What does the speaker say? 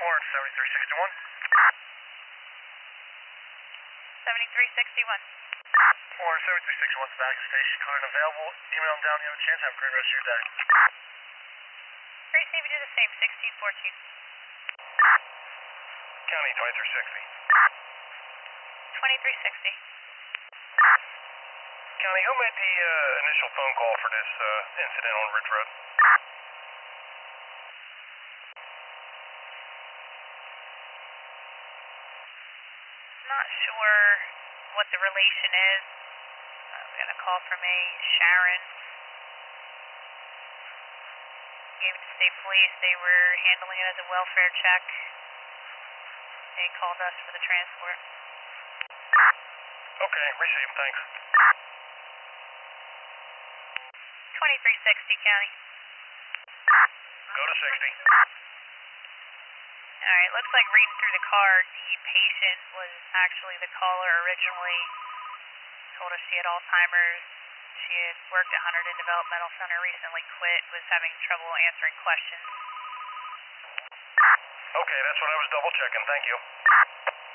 47361. 7361. 47361's back at the station. Current available. Email them down. You have a chance. Have a great rest of your day. Grace Navy, do the same. 1614. County 2360. 2360. County, who made the initial phone call for this incident on Ridge Road? Not sure what the relation is. We got a call from a Sharon. Gave it to state police. They were handling it as a welfare check. They called us for the transport. Okay, received. Thanks. 2360 County. Go to 60. Alright, looks like reading through the card, the patient was actually the caller originally. Told us she had Alzheimer's. She had worked at Hunterdon Developmental Center, recently quit, was having trouble answering questions. Okay, that's what I was double checking. Thank you.